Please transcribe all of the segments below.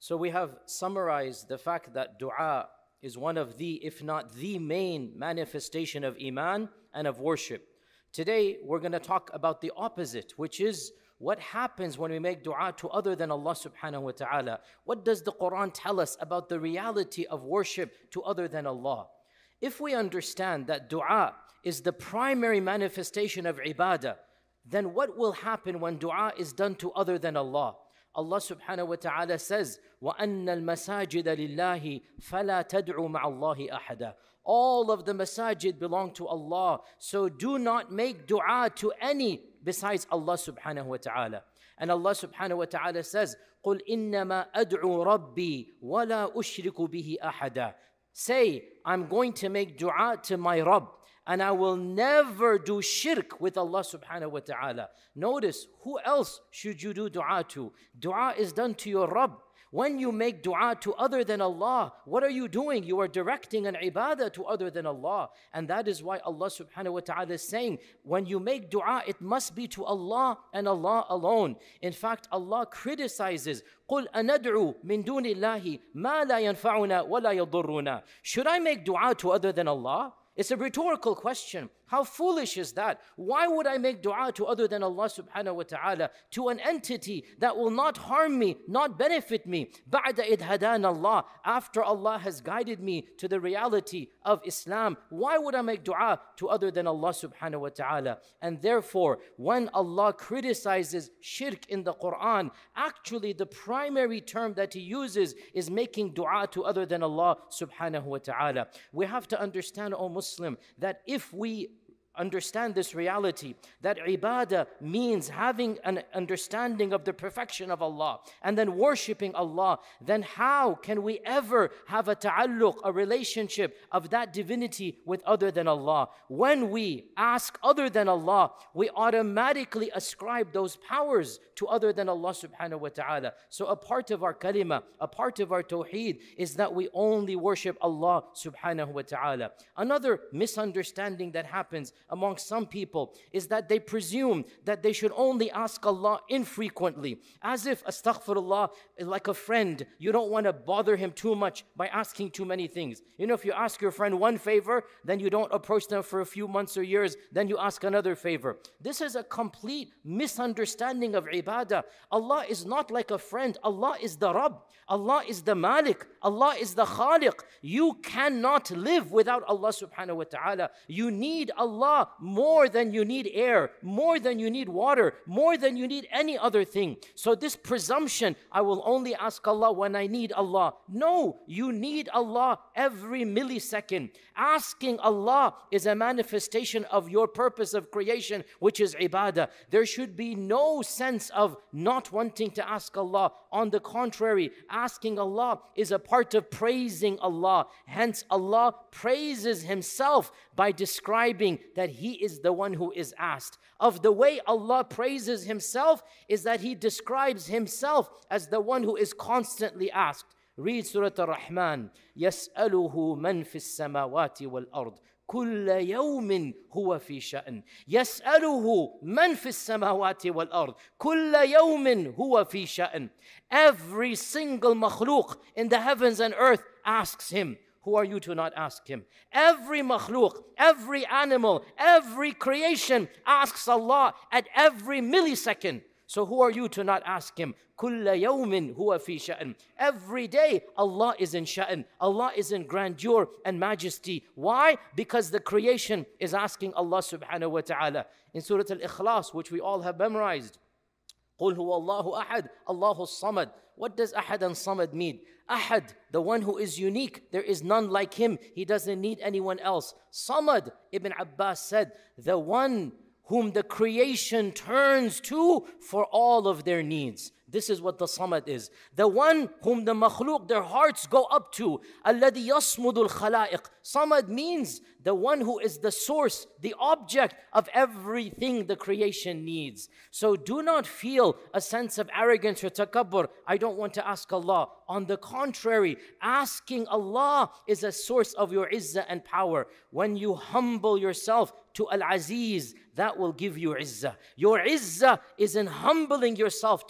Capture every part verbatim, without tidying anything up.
So we have summarized the fact that dua is one of the, if not the main manifestation of iman and of worship. Today, we're going to talk about the opposite, which is what happens when we make dua to other than Allah subhanahu wa ta'ala. What does the Quran tell us about the reality of worship to other than Allah? If we understand that dua is the primary manifestation of ibadah, then what will happen when dua is done to other than Allah? Allah subhanahu wa ta'ala says, وَأَنَّ الْمَسَاجِدَ لِلَّهِ فَلَا تَدْعُوا مَعَ اللَّهِ أَحَدًا. All of the masajid belong to Allah, so do not make dua to any besides Allah subhanahu wa ta'ala. And Allah subhanahu wa ta'ala says, قُلْ إِنَّمَا أَدْعُوا رَبِّي وَلَا أُشْرِكُ بِهِ أَحَدًا. Say, I'm going to make dua to my Rabb, and I will never do shirk with Allah subhanahu wa ta'ala. Notice, who else should you do dua to? Dua is done to your Rabb. When you make dua to other than Allah, what are you doing? You are directing an ibadah to other than Allah. And that is why Allah subhanahu wa ta'ala is saying, when you make dua, it must be to Allah and Allah alone. In fact, Allah criticizes, قُلْ أَنَدْعُوا مِن دُونِ اللَّهِ مَا لَا يَنْفَعُنَا وَلَا يَضُرُّنَا. Should I make dua to other than Allah? It's a rhetorical question. How foolish is that? Why would I make dua to other than Allah subhanahu wa ta'ala, to an entity that will not harm me, not benefit me? بَعْدَ إِذْ هَدَانَ اللَّهِ. After Allah has guided me to the reality of Islam, why would I make dua to other than Allah subhanahu wa ta'ala? And therefore, when Allah criticizes shirk in the Quran, actually the primary term that He uses is making dua to other than Allah subhanahu wa ta'ala. We have to understand, O Muslim, that if we understand this reality, that ibadah means having an understanding of the perfection of Allah and then worshipping Allah, then how can we ever have a ta'alluq, a relationship of that divinity with other than Allah? When we ask other than Allah, we automatically ascribe those powers to other than Allah subhanahu wa ta'ala. So a part of our kalima, a part of our tawheed is that we only worship Allah subhanahu wa ta'ala. Another misunderstanding that happens among some people is that they presume that they should only ask Allah infrequently, as if astaghfirullah is like a friend. You don't want to bother him too much by asking too many things. You know, if you ask your friend one favor, then you don't approach them for a few months or years, then you ask another favor. This is a complete misunderstanding of ibadah. Allah is not like a friend. Allah is the Rabb. Allah is the Malik. Allah is the Khaliq. You cannot live without Allah subhanahu wa ta'ala. You need Allah more than you need air, more than you need water, more than you need any other thing. So this presumption, I will only ask Allah when I need Allah. No, you need Allah every millisecond. Asking Allah is a manifestation of your purpose of creation, which is ibadah. There should be no sense of not wanting to ask Allah. On the contrary, asking Allah is a part of praising Allah. Hence, Allah praises Himself by describing that He is the one who is asked. Of the way Allah praises Himself is that He describes Himself as the one who is constantly asked. Read Surah Ar-Rahman. يَسْأَلُهُ مَنْ فِي السَّمَاوَاتِ وَالْأَرْضِ كُلَّ يَوْمٍ هُوَ فِي شَأْنٍ. يَسْأَلُهُ مَنْ فِي السَّمَاوَاتِ وَالْأَرْضِ كُلَّ يَوْمٍ هُوَ فِي شَأْنٍ. Every single makhluk in the heavens and earth asks Him. Who are you to not ask Him? Every makhluk, every animal, every creation asks Allah at every millisecond. So who are you to not ask Him? كُلَّ يَوْمٍ هُوَ فِي شَأْنٍ. Every day Allah is in sha'an. Allah is in grandeur and majesty. Why? Because the creation is asking Allah subhanahu wa ta'ala. In Surah Al-Ikhlas, which we all have memorized, قُلْ هُوَ اللَّهُ أَحَدٌ اللَّهُ الصَّمَدُ. What does ahad and samad mean? Ahad, the one who is unique. There is none like Him. He doesn't need anyone else. Samad, Ibn Abbas said, the one whom the creation turns to for all of their needs. This is what the Samad is. The one whom the makhluk, their hearts go up to. الَّذِي يَصْمُدُ الْخَلَائِقِ. Samad means the one who is the source, the object of everything the creation needs. So do not feel a sense of arrogance or takabbur. I don't want to ask Allah. On the contrary, asking Allah is a source of your izzah and power. When you humble yourself to Al-Aziz, that will give you izzah. Your izzah is in humbling yourself to the source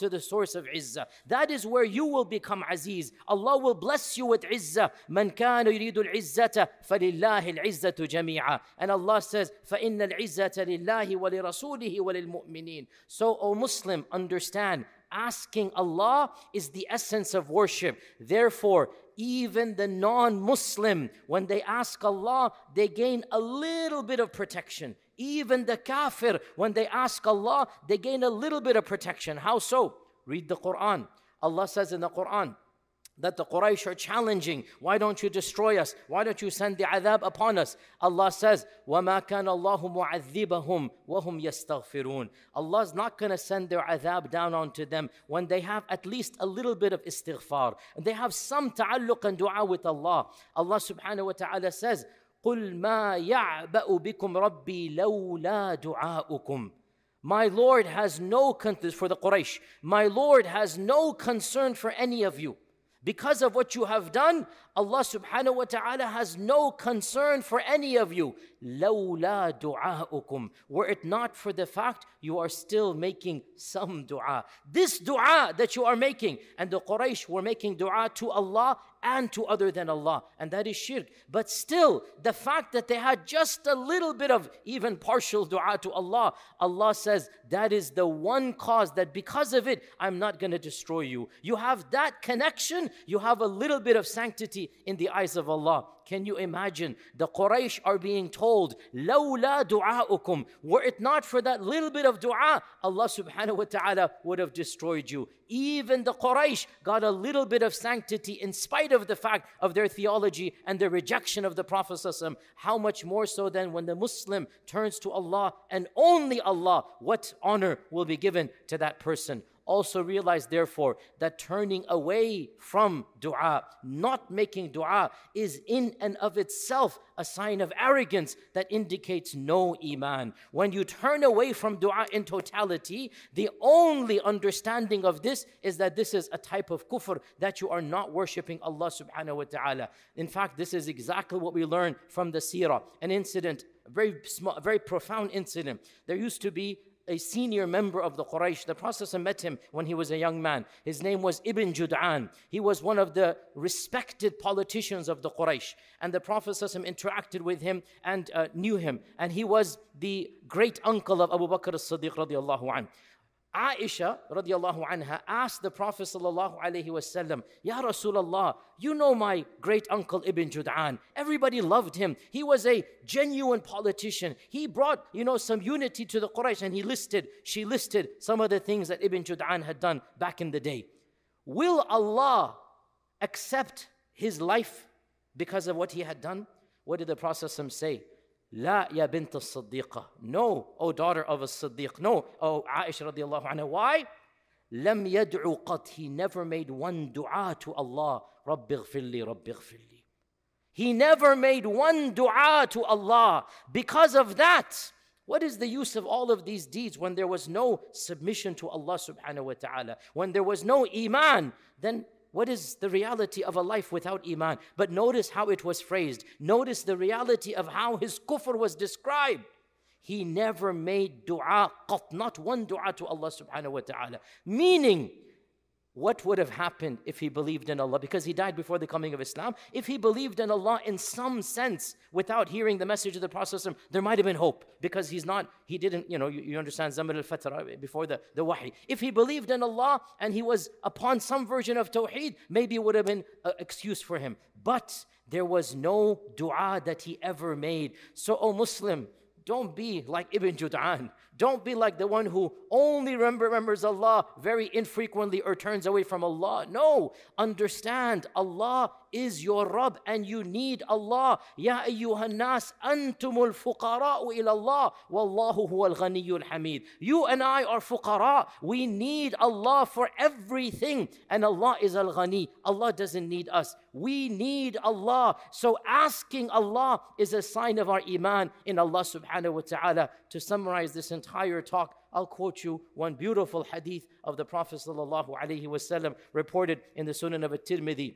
source of izzah. That is where you will become aziz. Allah will bless you with izzah. مَنْ كَانَ يُرِيدُ الْعِزَّةَ فَلِلَّهِ الْعِزَّةُ جَمِيعًا. And Allah says, فَإِنَّ الْعِزَّةَ لِلَّهِ وَلِرَسُولِهِ وَلِلْمُؤْمِنِينَ. So, O Muslim, understand, asking Allah is the essence of worship. Therefore, even the non-Muslim, when they ask Allah, they gain a little bit of protection. Even the kafir, when they ask Allah, they gain a little bit of protection. How so? Read the Quran. Allah says in the Quran that the Quraysh are challenging, why don't you destroy us? Why don't you send the adhab upon us? Allah says, وَمَا كَانَ اللَّهُ مُعَذِّبَهُمْ وَهُمْ يَسْتَغْفِرُونَ. Allah is not going to send their adhab down onto them when they have at least a little bit of istighfar. And they have some ta'alluq and dua with Allah. Allah subhanahu wa ta'ala says, قُلْ مَا يَعْبَأُ بِكُمْ رَبِّي لَوْلَا دُعَاؤُكُمْ. My Lord has no concern for the Quraysh. My Lord has no concern for any of you. Because of what you have done, Allah subhanahu wa ta'ala has no concern for any of you. لَوْلَا دُعَاؤُكُمْ. Were it not for the fact you are still making some dua. This dua that you are making, and the Quraysh were making dua to Allah and to other than Allah, and that is shirk. But still, the fact that they had just a little bit of even partial dua to Allah, Allah says, that is the one cause that because of it, I'm not going to destroy you. You have that connection, you have a little bit of sanctity in the eyes of Allah. Can you imagine? The Quraysh are being told, لَوْلَا دُعَاؤُكُمْ. Were it not for that little bit of dua, Allah subhanahu wa ta'ala would have destroyed you. Even the Quraysh got a little bit of sanctity in spite of the fact of their theology and their rejection of the Prophet ﷺ. How much more so than when the Muslim turns to Allah and only Allah, what honor will be given to that person? Also realize, therefore, that turning away from dua, not making dua, is in and of itself a sign of arrogance that indicates no iman. When you turn away from dua in totality, the only understanding of this is that this is a type of kufr, that you are not worshipping Allah subhanahu wa ta'ala. In fact, this is exactly what we learn from the seerah. An incident, a very small, very profound incident. There used to be a senior member of the Quraysh. The Prophet met him when he was a young man. His name was Ibn Jud'an. He was one of the respected politicians of the Quraysh. And the Prophet interacted with him and uh, knew him. And he was the great uncle of Abu Bakr as-Siddiq radiallahu anhu. Aisha radiallahu anha asked the Prophet sallallahu alayhi wasallam, Ya Rasulullah, you know my great uncle Ibn Jud'an. Everybody loved him. He was a genuine politician. He brought, you know, some unity to the Quraysh, and he listed, she listed some of the things that Ibn Jud'an had done back in the day. Will Allah accept his life because of what he had done? What did the Prophet say? La ya bint as-Siddiqa. No, O daughter of a Siddiq. No, O Aisha radiallahu anha. Why? Lam yad'u qat. He never made one dua to Allah. Rabbi ghfirli, Rabbi ghfirli. He never made one dua to Allah. Because of that, what is the use of all of these deeds when there was no submission to Allah subhanahu wa ta'ala? When there was no iman, then what is the reality of a life without iman? But notice how it was phrased. Notice the reality of how his kufr was described. He never made dua, qat, not one dua to Allah subhanahu wa ta'ala. Meaning, what would have happened if he believed in Allah? Because he died before the coming of Islam. If he believed in Allah in some sense, without hearing the message of the Prophet, there might have been hope. Because he's not, he didn't, you know, you, you understand, Zaman al-Fatra, before the, the wahi. If he believed in Allah and he was upon some version of Tawheed, maybe it would have been an excuse for him. But there was no dua that he ever made. So, O Muslim, don't be like Ibn Jud'an. Don't be like the one who only remembers Allah very infrequently or turns away from Allah. No, understand, Allah is your Rabb and you need Allah. Ya ayyuhan nas, antumul fuqara'u ila Allah, wallahu huwal ghaniyyul hamid. You and I are fuqara. We need Allah for everything. And Allah is al-ghani. Allah doesn't need us. We need Allah. So asking Allah is a sign of our iman in Allah subhanahu wa ta'ala. To summarize this entire talk, I'll quote you one beautiful hadith of the Prophet sallallahu alaihi wasallam reported in the Sunan of At-Tirmidhi.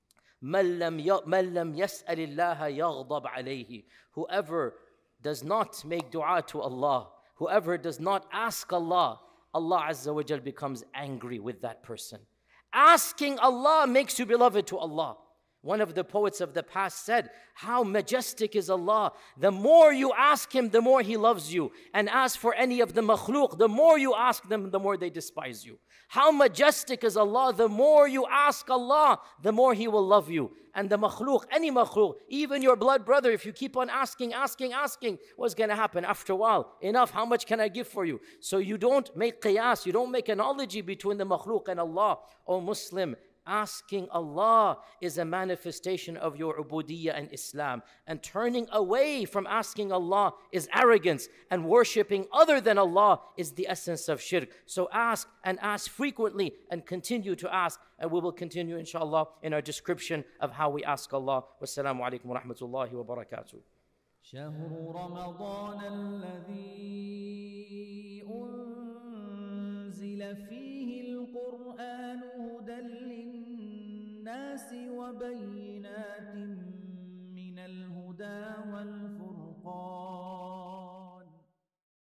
مَنْ لَمْ يَسْأَلِ اللَّهَ يَغْضَبْ عَلَيْهِ. Whoever does not make dua to Allah, whoever does not ask Allah, Allah Azza wa Jal becomes angry with that person. Asking Allah makes you beloved to Allah. One of the poets of the past said, how majestic is Allah. The more you ask Him, the more He loves you. And as for any of the makhluk, the more you ask them, the more they despise you. How majestic is Allah. The more you ask Allah, the more He will love you. And the makhluk, any makhluk, even your blood brother, if you keep on asking, asking, asking, what's going to happen after a while? Enough, how much can I give for you? So you don't make qiyas, you don't make analogy between the makhluk and Allah. O Muslim, asking Allah is a manifestation of your ubudiyyah and Islam. And turning away from asking Allah is arrogance. And worshipping other than Allah is the essence of shirk. So ask and ask frequently and continue to ask. And we will continue inshallah in our description of how we ask Allah. Wassalamu alaikum wa rahmatullahi wa barakatuh. شهر رمضان الذي أنزل فيه القرآن هدى للناس وبينات من الهدى والفرقان